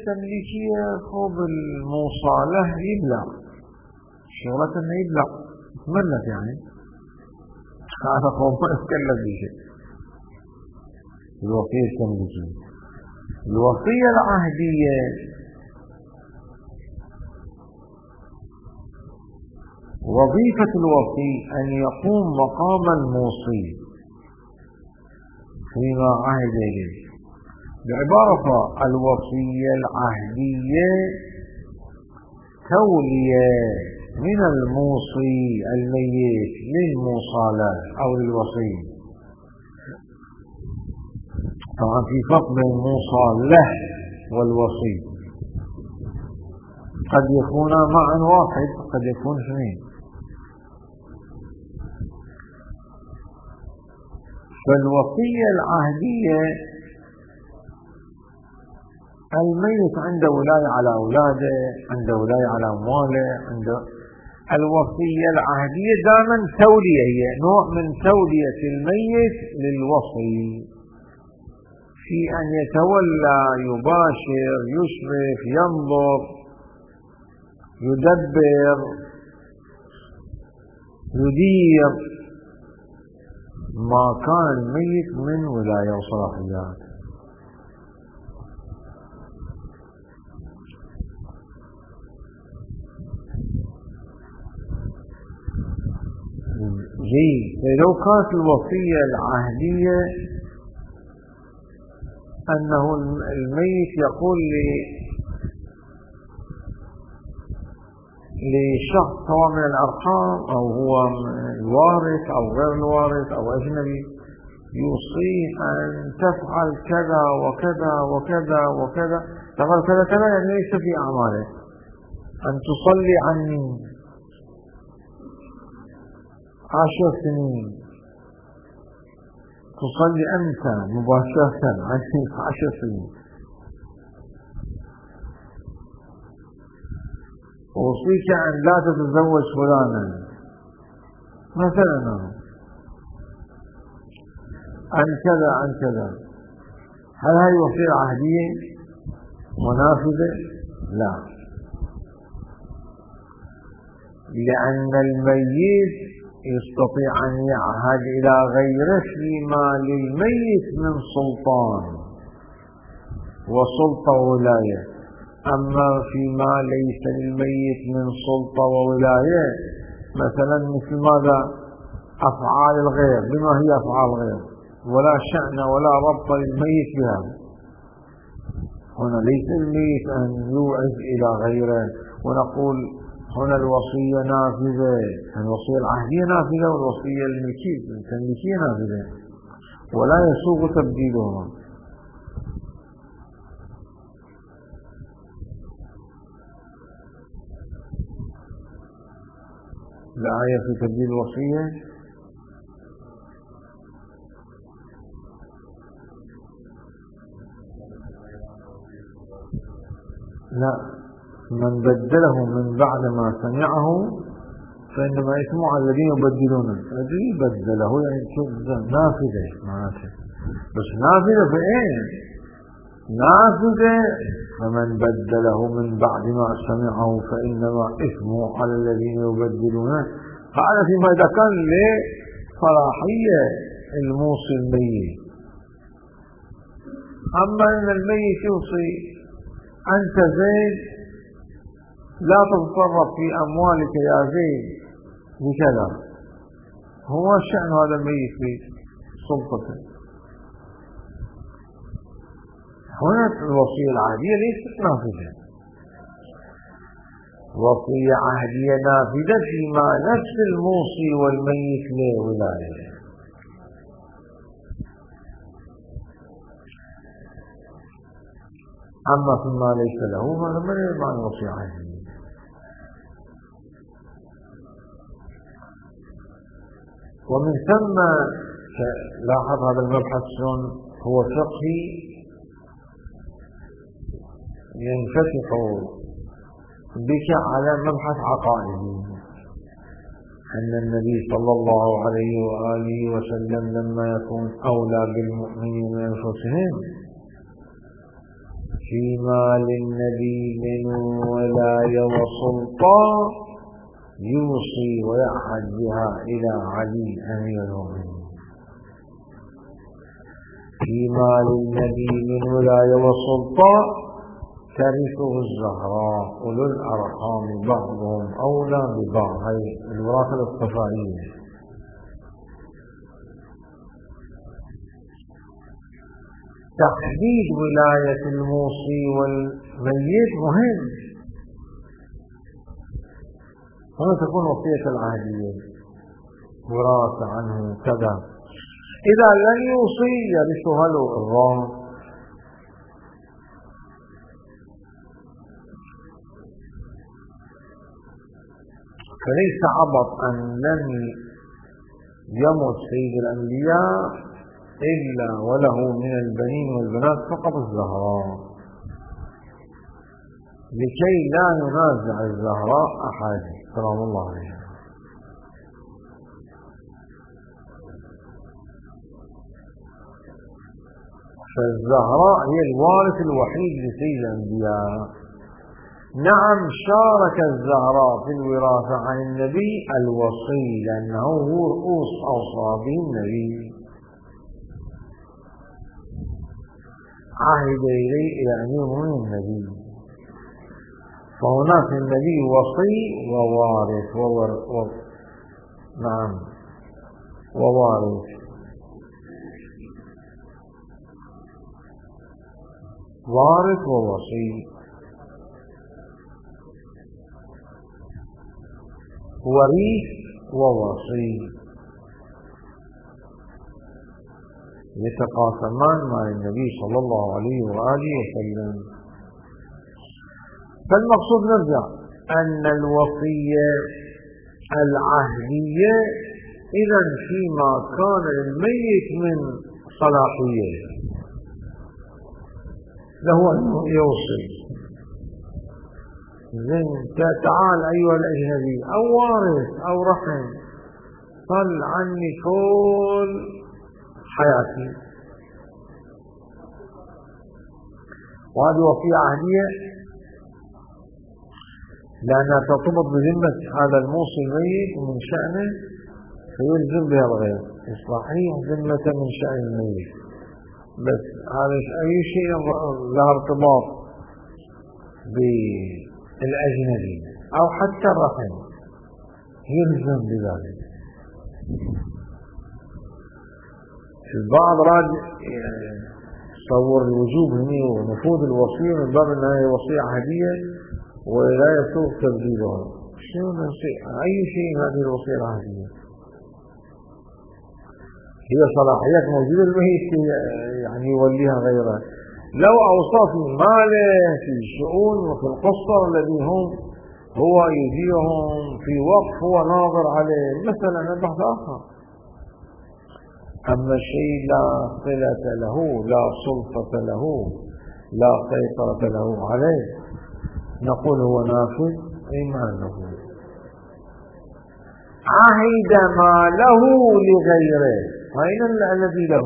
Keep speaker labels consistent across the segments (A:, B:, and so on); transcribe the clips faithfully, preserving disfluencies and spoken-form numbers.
A: التمليكية خوب الموصالة يبلع شغلة انه يبلع تملك يعني هذا خوب ما يتكلم بشيء. الوصية التمليكية. الوصية العهدية وظيفة الوصي أن يقوم مقام الموصي فيما عهد إليه. بعبارة الوصية العهدية تولية من الموصي الميت للموصالة أو للوصي. طبعا في فرق بين الموصالة والوصي، قد يكون معا واحد قد يكون اثنين. فالوصية العهدية الميت عنده ولاية على أولاده، عنده ولاية على أمواله، عنده. الوصية العهدية دائما تولية، هي نوع من تولية الميت للوصي في أن يتولى يباشر يشرف ينظر يدبر يدير ما كان الميت من ولاية وصلاحيات. جيد. فلو كانت الوصية العهدية أنه الميت يقول لي لشخص سواء من الأرحام أو هو الوارث أو غير الوارث أو أجنبي، يوصيه أن تفعل كذا وكذا وكذا وكذا، تفعل كذا كذا يعني ليس في أعماله، أن تصلي عني عشر سنين، تصلي أنت مباشرة عني عشر سنين، أوصيك أن لا تتزوج فلانا مثلا، عن كذا عن كذا. هل هذه وصية عهدية منافذة؟ لا، لأن الميت يستطيع أن يعهد إلى غيره فيما للميت من سلطان وسلطة وولاية، أما فيما ليس للميت من سلطة وولاية مثلا مثل ماذا؟ أفعال الغير. بما هي أفعال الغير؟ ولا شأن ولا ربط للميت بها. هنا ليس الميت أن يوعز إلى غيره ونقول هنا الوصية نافذة، الوصية العهدية نافذة والوصية الملكية نافذة، ولا يسوغ تبديلهما. الآية في تبديل الوصية لا، من بدله من بعد ما سمعه فإنما اسمه على الذين يبدلونه. الذي بدله يعني نافذة معناته، بس نافذة في ايه؟ نافذة فمن بدله من بعد ما سمعه فإنما اسمه على الذين يبدلونه. هذا فيما إذا كان لصلاحية الموصي الميت. أما أن الميت يوصي أنت زيد لا تتصرف في أموالك يا زيد بكذا، هو شأن هذا الميت في سلطته. هنا الوصية العهدية ليست نافذة. وصية عهدية نافذة فيما نفس الموصي والميت له ولاية. أما فيما ليس له هذا من يضمن وصية عهدية. ومن ثم لاحظ هذا المبحث شلون هو فقهي ينفتح بك على مبحث عقائدي، أن النبي صلى الله عليه وآله وسلم لما يكون أولى بالمؤمنين من أنفسهم فيما للنبي من ولاية وسلطان يوصي ويعهد بها إلى علي أمير المؤمنين. فيما للنبي من ولاية وسلطان ترثه الزهراء أولو الأرحام بعضهم أولى ببعض. هي الوراثة الاصطفائية. تحديد ولاية الموصي والميت مهم. هنا تكون وصية العهدية وراثة عنه كذا. إذا لم يوصي يرثها له الراث. فليس عبط أن لم يمت سيد الأنبياء إلا وله من البنين والبنات فقط الزهراء، لكي لا ينازع الزهراء أحد سلام الله عليها. فالزهراء هي الوارث الوحيد لسيد الأنبياء. نعم شارك الزهراء في الوراثة عن النبي الوصي، لأنه هو رؤوس أوصابه النبي، عهد إليه إلى أن يؤمن النبي. فهناك النبي وصي ووارث وور... و... نعم ووارث. وارث ووصي. وريث ووصي يتقاسمان مع النبي صلى الله عليه وآله وسلم. فالمقصود نرجع أن الوصية العهدية إذا فيما كان الميت من صلاحية له أن يوصي. زين تعال أيها الأجنبي أو وارث أو رحم صل عني كل حياتي. وهذه وصية عهدية لأنها ترتبط بذمة هذا الموصي الميت من شأنه فيلزم بها الغير. صحيح ذمة من شأن الميت، بس هذا أي شيء له ارتباط بالأجنبي أو حتى الرحم يلزم بذلك. في البعض راد تصور الوجوب هنا ونفوذ الوصية من باب أنها هي وصية عهدية ولا يسوغ تبديلها. شنو أي شيء هذه الوصية العهدية؟ هي صلاحيات موجودة الميت يعني يوليها غيره. لو أوصى في ماله في الشؤون وفي القصر الذي هم هو يديرهم في وقف هو ناظر عليه مثلا بحث آخر. أما الشيء لا صلة له لا سلطة له لا سيطرة له عليه نقول هو نافذ إيمانه. عهد ما له لغيره أين الذي له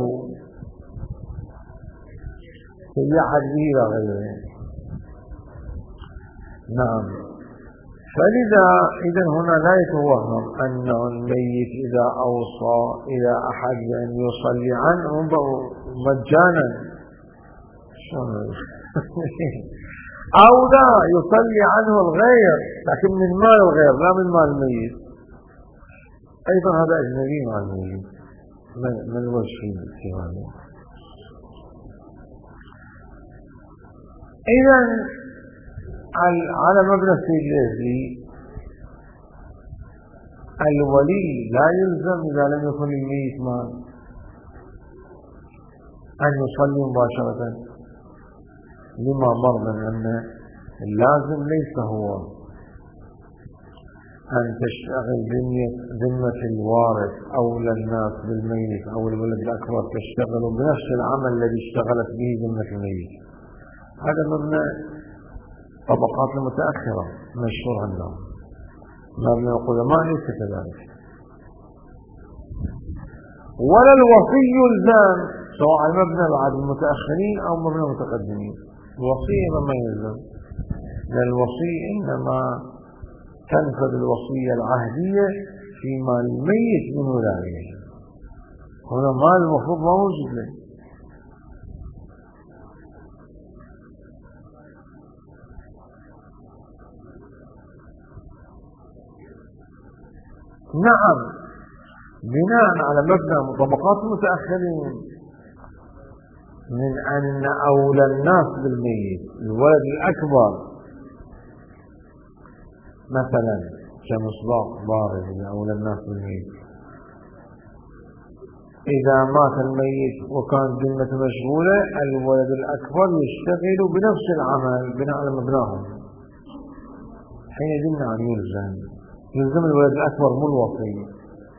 A: يعهد به لغيره. نعم. فلذا إذن هنا لا يتوهم أن الميت إذا أوصى إلى أحد أن يصلي عنه مجانا أو لا يصلي عنه الغير لكن من مال الغير لا من مال الميت. أيضا هذا أجنبي مع الميت من الوجه في هذا. إذن على مبنى السيد الأزلي الولي لا يلزم إذا لم يكن الميت مال أن يصلي مباشرة لما مر من أن اللازم ليس هو أن تشتغل ذمة الوارث أولى الناس بالميت أو الولد الأكبر تشتغل بنفس العمل الذي اشتغلت به ذمة الميت. هذا مبنى طبقات المتأخرة مشهور عندهم. مبنى القدماء ليس كذلك. ولا الوصي يلزم سواء المبنى بعد المتأخرين أو مبنى المتقدمين. الوصية ما يلزم، لأن الوصي إنما تنفذ الوصية العهدية في مال الميت من ولاية، هنا مال المفروض ما موجود له. نعم، بناء على مبنى طبقات المتأخرين من أن أولى الناس بالميت الولد الأكبر، مثلا كمصباح بارز أولى الناس بالميت، إذا مات الميت وكان ذمة مشغولة الولد الأكبر يشتغل بنفس العمل بناء على مبناهم، حين يجب أن يلزم يلزم الولد الأكبر مو الوصي.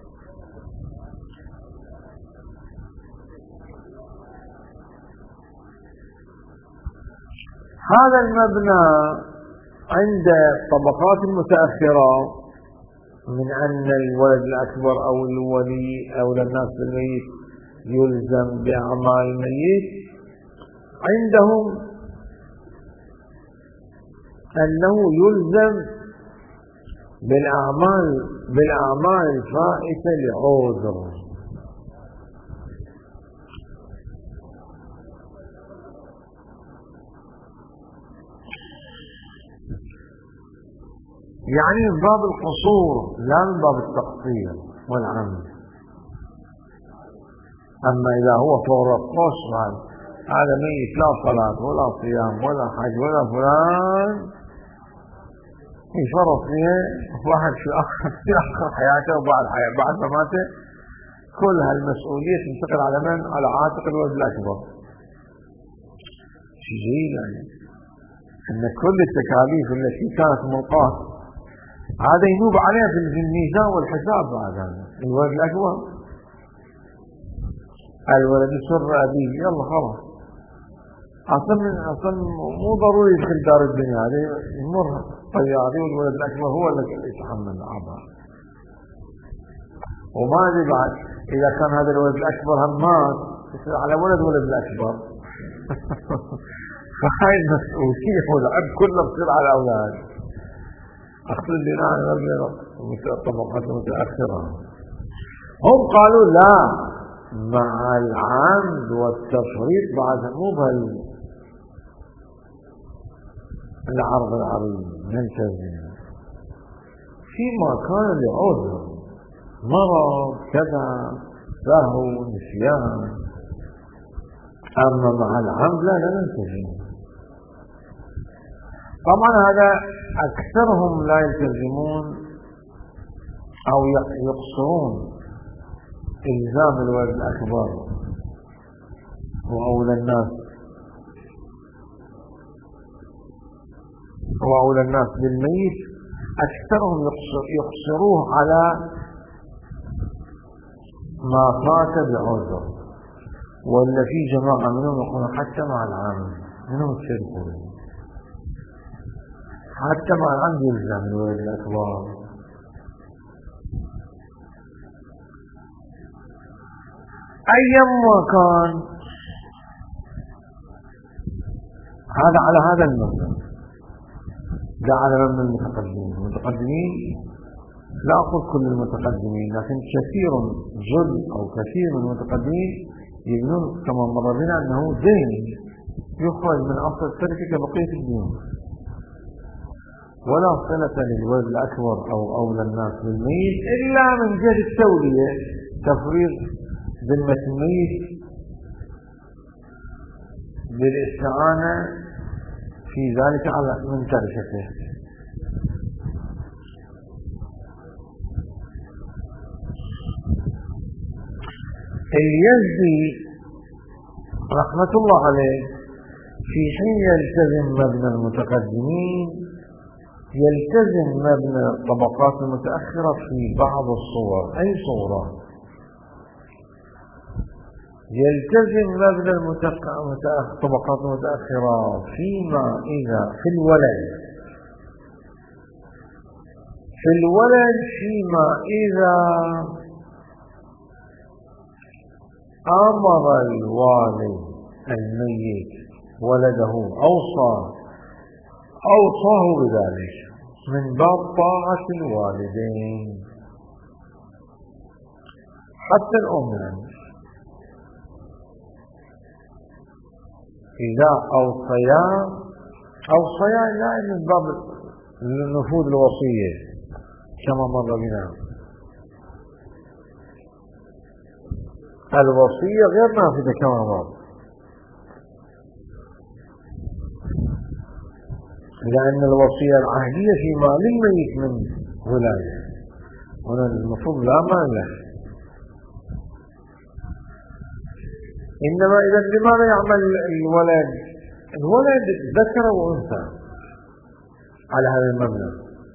A: هذا المبنى عند الطبقات المتأخرة من أن الولد الأكبر أو الولي أو الناس بالميت يلزم بأعمال الميت، عندهم أنه يلزم بالأعمال بالأعمال الفائتة لعذر، يعني من باب القصور لا من باب التقصير والعمد. أما إذا هو فور القصر هذا ميت لا صلاة ولا صيام ولا حج ولا فلان يفرط فيها واحد في آخر في آخر حياته وبعد حياة بعد ما ماته كل هالمسؤولية تنتقل على من؟ على عاتق الولد الأكبر. شيء جيد يعني أن كل التكاليف التي كانت ملقاة هذا ينوب عليها في الميزان والحساب. بعد هذا الولد الأكبر الولد يسر أبيه يلا خلاص أصلا أصلا مو ضروري يدخل دار الدنيا هذه يمر طياري والولد الأكبر هو الذي يتحمل الأعباء. وما أدري بعد إذا كان هذا الولد الأكبر هم مات يصير على ولد ولد الأكبر فهاي المسؤولية والعب كله بصير على الأولاد. أقصد بناء على الطبقات المتأخرة هم قالوا لا مع العمد والتفريط بعد مو بهال العرض العريض نلتزم فيما كان لعذر مرض كذا سهو نسيان. أما مع العمد لا لا نلتزم. طبعا هذا أكثرهم لا يلتزمون أو يقصرون إلزام الولد الأكبر وأولى الناس وأولى الناس بالميت أكثرهم يقصروه على ما فات بعذر، ولا في جماعة منهم يقولون حتى مع العام منهم يشركون حتى مع العام يلزم الولد الأكبر. أيما كان هذا على هذا المبنى لا على مبنى المتقدمين. المتقدمين لا أقول كل المتقدمين لكن كثير جل أو كثير من المتقدمين يبنون كما مر بنا أنه دين يخرج من أصل التركة كبقية الدين ولا صلة للولد الأكبر أو أولى الناس بالميت إلا من جهة التولية تفريغ ذمة الميت بالاستعانة في ذلك على من تركته. اليزدي رحمة الله عليه في حين يلتزم مبنى المتقدمين يلتزم مبنى الطبقات المتأخرة في بعض الصور. أي صورة؟ يلتزم مبنى الطبقات المتأخرة فيما إذا في الولد في الولد فيما إذا أمر الوالد الميت ولده أوصى أوصاه بذلك من باب طاعة الوالدين. حتى الأم يعني إذا أوصيا أوصيا لا من باب النفوذ الوصية كما مر بنا. الوصية غير نافذة كما مر، لأن الوصية العهدية في مال الميت من ولاية، هنا المفروض لا مال له. إنما إذا لماذا يعمل الولد الولد ذكر وأنثى على هذا المبنى؟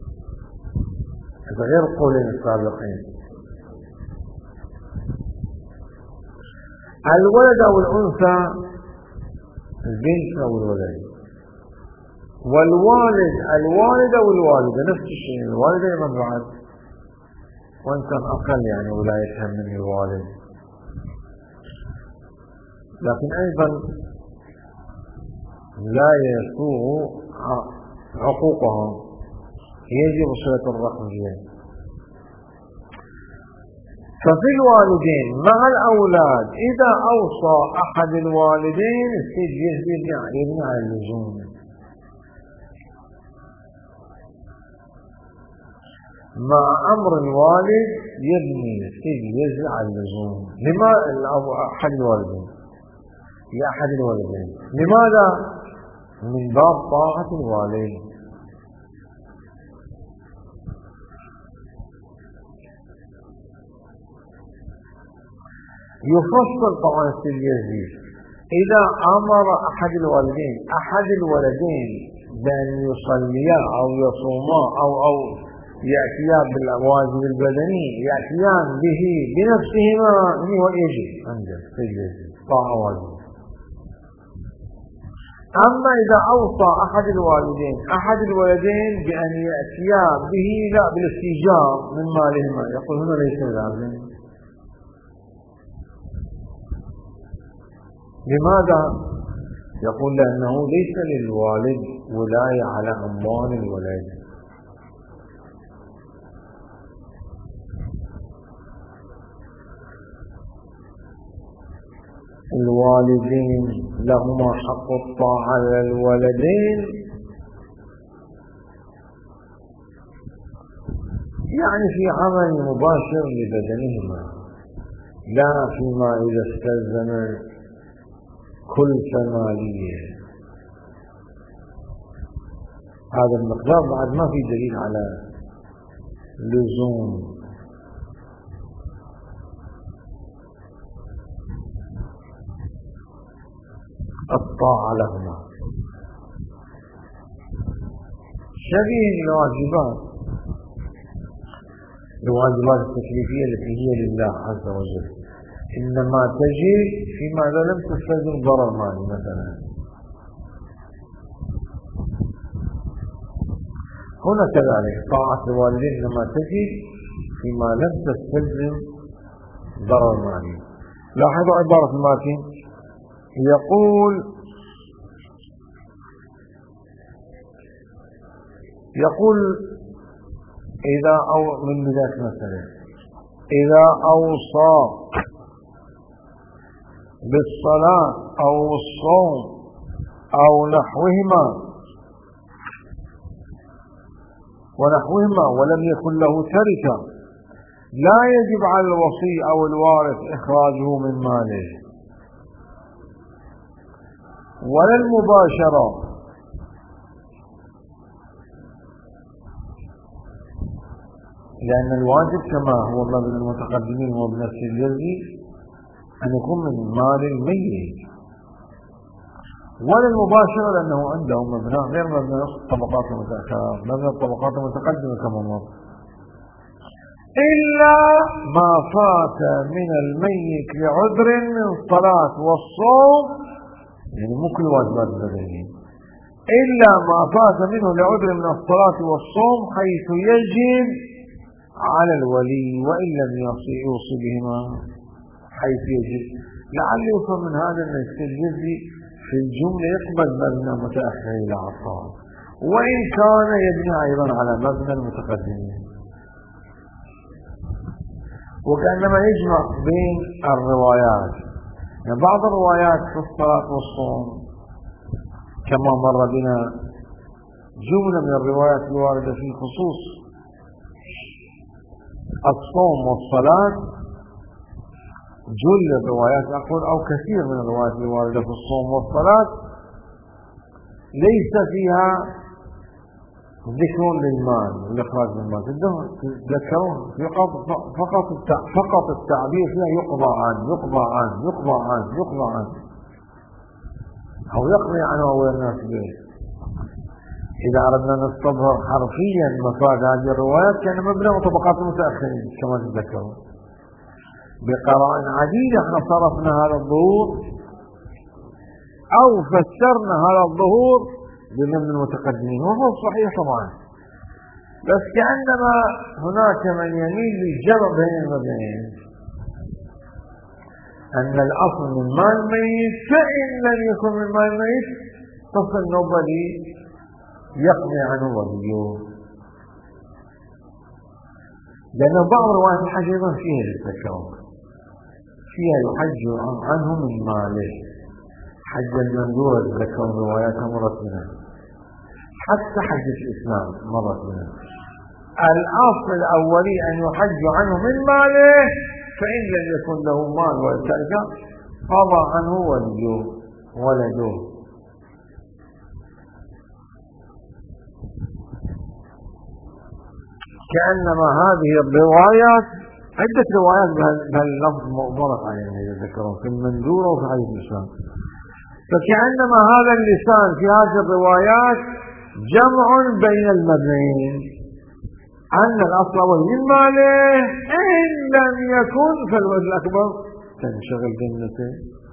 A: هذا غير القولين السابقين. الولد أو الأنثى، البنت أو الولد، والوالد الوالد أو الوالدة نفس الشيء. الوالدة من بعد وإن كان أقل يعني ولايتها من الوالد، لكن أيضا لا يسوغ عقوقهم، يجب صلة الرحم بهم. ففي الوالدين مع الأولاد إذا أوصى أحد الوالدين يبني على اللزوم، مع أمر الوالد يبني يجري على اللزوم. لما أحد الوالدين لأحد الوالدين لماذا؟ من باب طاعة الوالد. يفصل طبعا السياسي إذا أمر أحد الوالدين أحد الولدين بأن يصليا أو يصوما أو أو يأتيان بالواجب البدني، يأتيان به بنفسهما، هو يجب عند السياسي طاعة واجب. أما إذا أوصى أحد الوالدين أحد الولدين بأن يأتيا به لا بالاستيجاب من مالهما، يقول هنا ليس لازم. لماذا؟ يقول لأنه ليس للوالد ولاية على أموال الولد. الوالدين لهما حق الطاعة على الولدين، يعني في عمل مباشر لبدنهما، لا فيما إذا استلزم كلفة مالية. هذا المقدار بعد ما في دليل على لزوم. الطاعة لهما شبيه الواجبات الواجبات التكليفية التي هي لله عز وجل، إنما تجي فيما لم تستلزم ضرر مالي. مثلا هنا كذلك طاعة الوالدين إنما تجي فيما لم تستلزم ضرر مالي. لاحظوا عبارة الماتين، يقول يقول إذا أو من بداية مثلا إذا أوصى بالصلاة أو الصوم أو نحوهما ونحوهما ولم يكن له تركة، لا يجب على الوصي أو الوارث إخراجه من ماله ولا المباشرة، لأن الواجب كما هو مبنى المتقدمين وابن السجزي أن يكون من مال الميت، ولا المباشرة لأنه عنده مبنى غير مبنى الطبقات المتأخرة، مبنى الطبقات المتقدمة كما مر. إلا ما فات من الميت لعذر من الصلاة والصوم، يعني مو كل واجبات البدنية، إلا ما فات منه لعذر من الصلاة والصوم حيث يجب على الولي وإن لم يوصي بهما حيث يجب. لعل يفهم من هذا أن السجزي في الجملة يقبل مبنى متأخر إلى أطفال، وإن كان يبني أيضا على مبنى المتقدمين، وكأنما يجمع بين الروايات. يعني بعض الروايات في الصلاة والصوم كما مر بنا جملة من الروايات الواردة في خصوص الصوم والصلاة، جل الروايات أقول أو كثير من الروايات الواردة في الصوم والصلاة ليس فيها ذكر للمال والإخراج من المال. تذكرون فقط فقط التعبير فيها يقضى عن يقضى عن يقضى عن يقضى عن أو يقضي عنه أول الناس به. إذا أردنا نستظهر حرفيا مفاد هذه الروايات كان مبنى وطبقات المتأخرين كما تذكرون. بقرائن عديدة احنا صرفنا هذا الظهور أو فسرنا هذا الظهور بمبنى المتقدمين، وهو صحيح طبعا، بس كأنما هناك من يميل للجمع بين المبنيين، أن الأصل من مال الميت، فإن لم يكن من مال الميت تصل النوبة يقضي عنه وليه، لأن بعض روايات الحج أيضا فيها للتكون، فيها يحج عنه من ماله، حج المنذور التكون رواياتها مرت منها، حتى حج الإسلام مرت منها. الأصل الأولي أن يحج عنه من ماله، فإن لم يكن له مال والتركة قضى عنه وليه ولده. كأنما هذه الروايات عدة روايات بهاللفظ مؤبرة علينا إذا ذكرون في المنذورة وفي حديث الإسلام، فكأنما هذا اللسان في هذه الروايات جمع بين المبنيين، أن الأصل من ماله، إن لم يكن فالوجه الأكبر تنشغل جنته.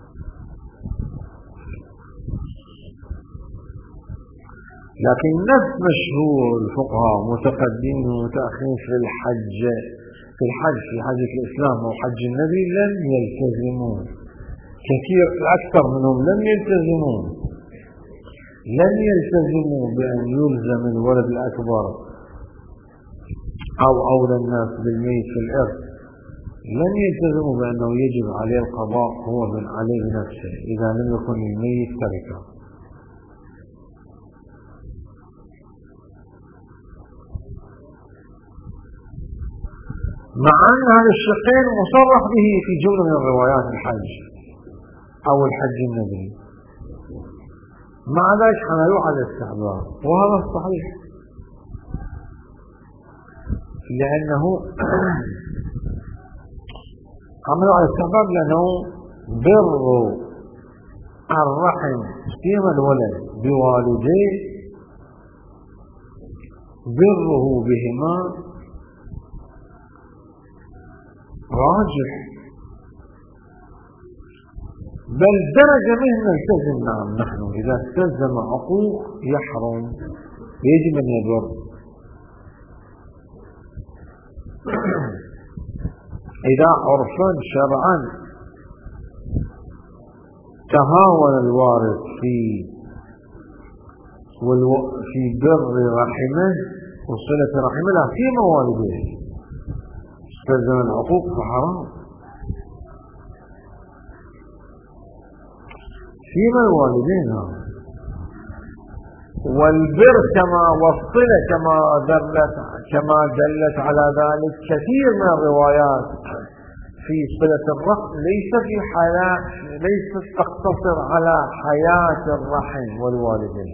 A: لكن نفس مشهور الفقهاء متقدمين ومتأخرين في الحج في الحج في حج الإسلام أو حج النبي لم يلتزمون، كثير الأكثر منهم لم يلتزمون لم يلتزموا بأن يلزم الولد الأكبر أو أولى الناس بالميت في الإرث، لم يلتزموا بأنه يجب عليه القضاء هو من عليه نفسه إذا لم يكن الميت تركه. مع أن هذا الشقين مصرح به في جملة من الروايات الحج أو الحج النبي، مع ذلك حملوه على الاستحباب، وهذا الصحيح، لأنه حملوه على الاستحباب لأنه بر الرحم فيما الولد بوالديه بره بهما راجح، بل درجة منه نلتزم. نعم نحن إذا التزم عقوق يحرم يجب أن يبر. إذا عرفا شرعا تهاون الوارث في في بر رحمه وصلة رحمه لا في موالده استلزم العقوق فحرام، فيما الوالدين. والبر كما وصل كما دلت كما دلت على ذلك كثير من الروايات في صلة الرحم، ليس في حياة ليست تقتصر على حياة الرحم والوالدين.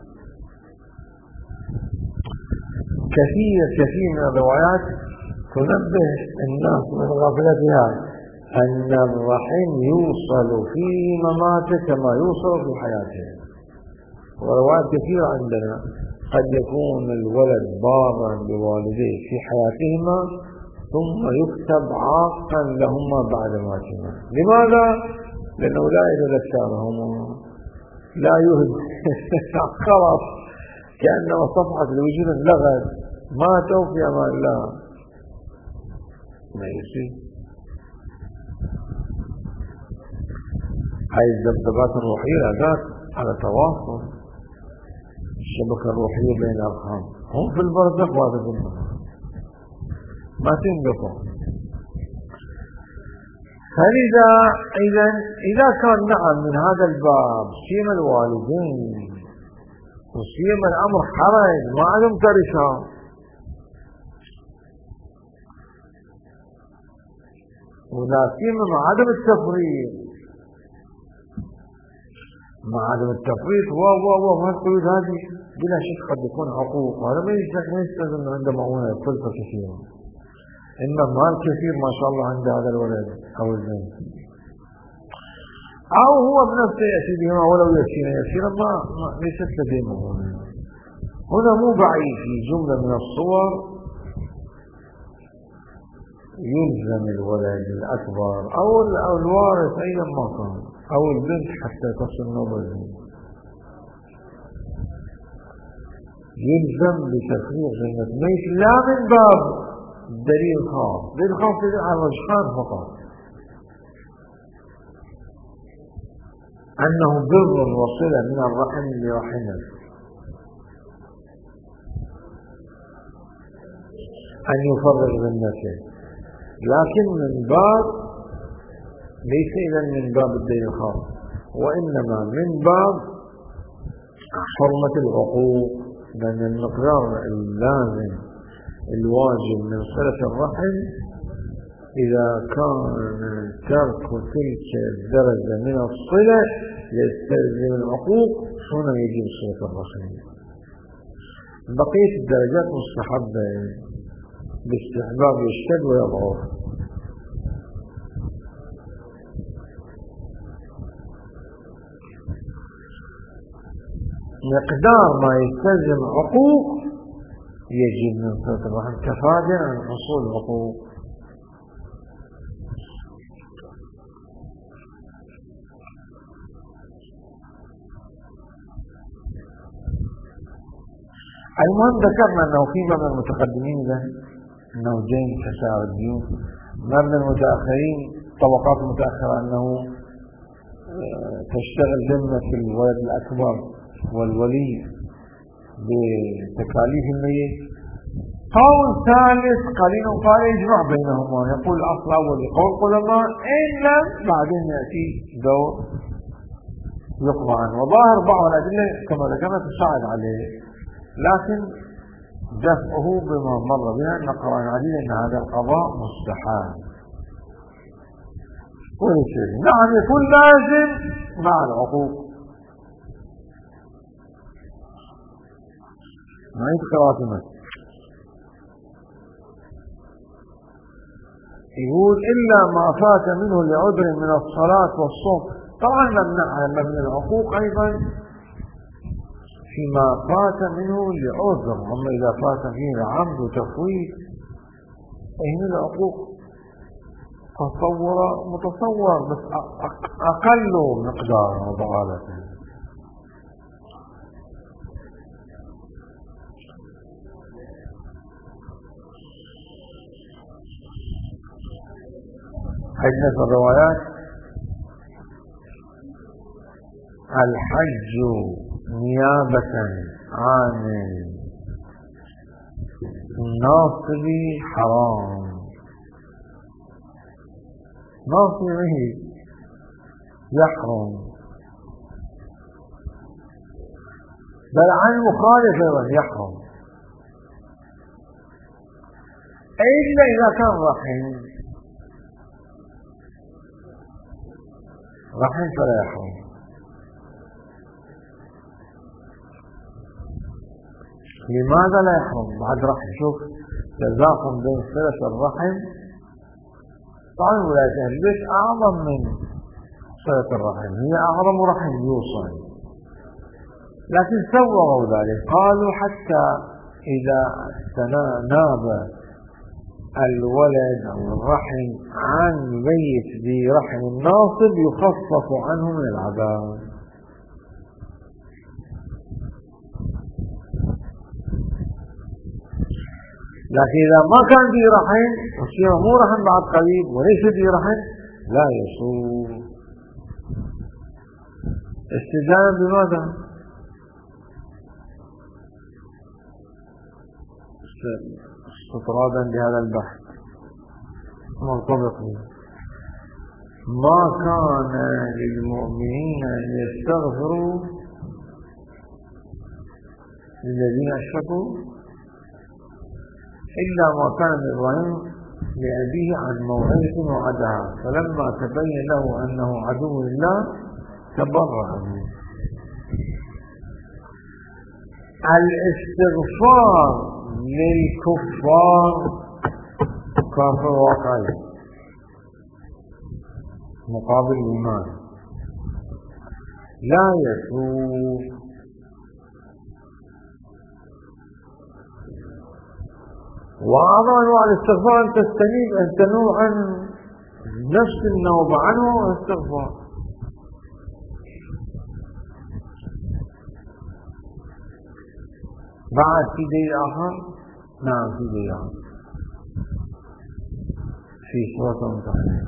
A: كثير كثير من الروايات تنبه الناس من غفلتها أن الرحم يوصل في مماته كما يوصل في حياته. وروايات كثيرة عندنا قد يكون الولد بارا بوالديه في حياتهما ثم يكتب عاقا لهما بعد موتهما. لماذا؟ لأنه لا يتذكرهما، لا يهدي خلاص كأنما صفحة الوجود انلغت، ماتوا في أمان الله. ما يصير هاي الذبذبات الروحية ذات على تواصل الشبكة الروحية بين الأرحام، هم في البرزخ وهذا في النار ما تنقطع. فلذا إذا إذا كان نعم من هذا الباب سيما الوالدين وسيما الأمر حرج ما عندهم ترشا، ولا سيما مع عدم التفريط مع عدم التفريط و و و والقيود هذه بلا شك قد يكون عقوق، وهذا ما يستلزم عندما هنا كلفة كثيرة، إن المال كثير ما شاء الله عند هذا الولد أو البنت، أو هو بنفسه يأتي بهما ولو يسير يسيرا ما ليست لديه هنا. هنا مو بعيد في جملة من الصور يلزم الولد الأكبر أو أو الوارث أيضا ما كان أو البنت حتى تصل نظره يلزم بتفريغ جنة الميت، لا من باب دليل خاص، دليل خاص على الرجحان فقط أنه بر وصلة من الرحم لرحمه أن يفرغ جنته، لكن من باب ليس إذا من باب الدليل الخاص، وإنما من باب حرمة العقوق، لأن المقدار اللازم الواجب من صلة الرحم إذا كان ترك تلك الدرجة من الصلة يستلزم العقوق هنا يجب صلة الرحم. بقية الدرجات مستحبة باستحباب يشتد ويضعف. مقدار ما يستلزم عقوق يجب من صلة الرحم كفادر عن حصول العقوق. المهم ذكرنا أنه فيما من المتقدمين له أنه جين كسار الديون، ما من المتأخرين طبقات متأخرة أنه تشتغل ذمة الولد الأكبر والولي بتكاليف الميت. قول ثالث قليل قال يجمع بينهما، يقول الأصل أول قول العلماء إلا بعدين يأتي دور يقضى عنه، وظاهر بعض الأدلة كما ذكرنا تساعد عليه، لكن دفعه بما مر بها أن قرآن عديد أن هذا القضاء مستحال وليس نعم يكون لازم مع العقوق. ما يتقراتنا يقول إلا ما فات منه لعذر من الصلاة والصوم. طبعا ممنع من العقوق أيضا فيما فات منه لعذر، أما إذا فات فيه العمد وتفويت أين العقوق تصور متصور بس أقل مقدار وضعالته. عندنا في الروايات الحج نيابة عن الناصب حرام، ناصبه يحرم، بل عن مخالفه يحرم إلا إذا كان رحم رحم فلا يحرم. لماذا لا يحرم؟ بعد راح نشوف تزاحم بين صلة الرحم. طبعا ولاية أهل البيت أعظم من صلة الرحم، هي أعظم رحم يوصل، لكن سوغوا ذلك قالوا حتى إذا ناب الولد أو الرحم عن ميت برحم الناصب يخفف عنه من العذاب. لكن إذا ما كان في رحم وصير مو رحم بعد قريب وليس في رحم لا يصوم استدلالا بماذا؟ استطرادا لهذا البحث مرتبط به. ما كان للمؤمنين أن يستغفروا للذين أشركوا إلا ما كان إبراهيم لأبيه عن موعظة وعدها فلما تبين له أنه عدو لله تبرأ منه. الاستغفار للكفار كافر واقعي مقابل الإيمان لا يسوء. وأعظم أنواع الاستغفار أن تستنيب أن تنوع عن نفس النوبة عنه والاستغفار. بعد في دليل آخر. نعم في دليل آخر في سورة الممتحنة.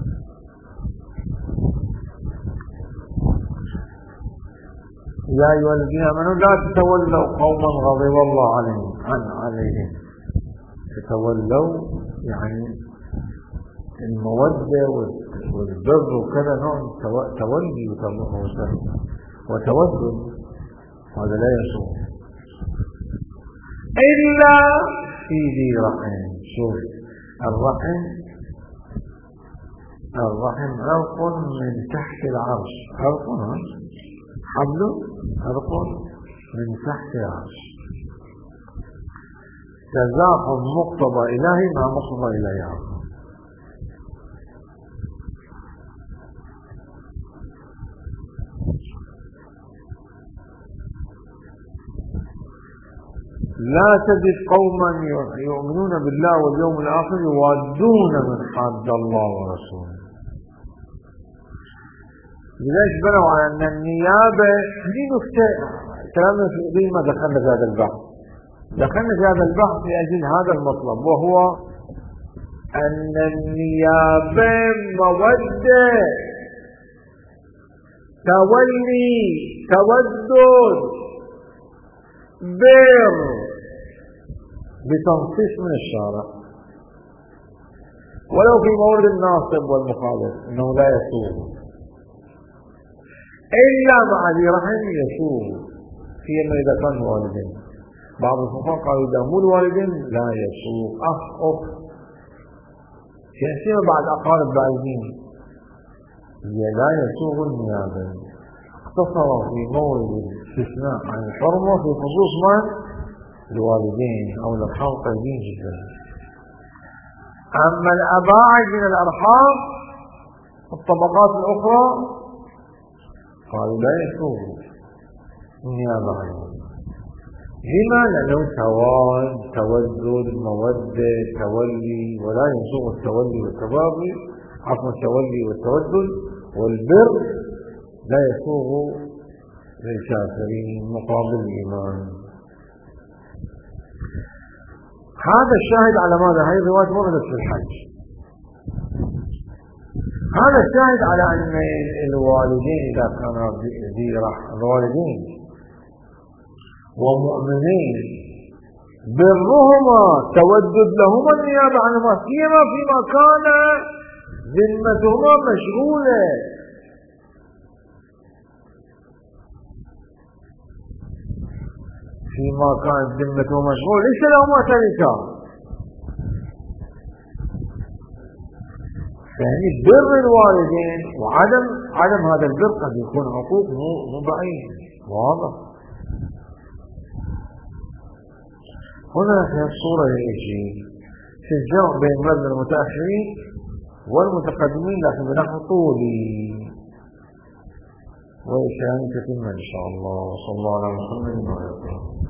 A: يا أيها الذين آمنوا لا تتولوا قوما غضب الله عليهم عن عليهم. تتولوا يعني المودة والبر وكذا نوع تولي وتودد هذا لا يسوء إلا في ذي رحم. شوف الرحم الرحم عرق من تحت العرش. عرق حبل عرق من تحت العرش. تزاحم مقتضى إلهي مع مقتضى إلهي عرق. لا تجد قوما يؤمنون بالله واليوم الآخر يوادون من حاد الله ورسوله. لذلك بنوا على أن النيابة دي نكتة كلامنا في ما دخلنا في هذا البحث. دخلنا في هذا البحث لأجل هذا المطلب وهو أن النيابة مودة تولي تودد بر بتنصيص من الشارع ولو في مورد الناصب والمخالف انه لا يسوء الا مع ذي رحم يسوء فيما اذا كان والدين. بعض الفقهاء قالوا اذا مو الوالدين لا يسوء. اخ اخت يسير بعد اقارب بعيدين هي لا يسوء النيابه. اختصر في مورد استثناء عن الحرمه في خصوص من الوالدين او الارحام قريبين جدا. اما الاباعد من الارحام الطبقات الاخرى قالوا لا يسوء النيابه عنهم. لما؟ لانه تواد تودد موده تولي ولا يسوء التولي والتباغي عفوا التولي والتودد والبر لا يسوغ للكافرين مقابل الإيمان. هذا الشاهد على ماذا؟ هذه الرواية وردت في الحج. هذا الشاهد على أن الوالدين إذا كانوا ذي رحم الوالدين ومؤمنين برهما تودد لهما النيابة عنهما فيما فيما كان ذمتهما مشغولة. فيما كانت ذمته مشغول ليس لهما تركة. يعني بر الوالدين وعدم عدم هذا البر قد يكون عقوق مو مو بعيد واضح. هنا في الصورة يجي في الجمع بين مبنى المتأخرين والمتقدمين لكن بنحو طولي وإشارة تتم إن شاء الله. وصلى الله على محمد وعلى آله.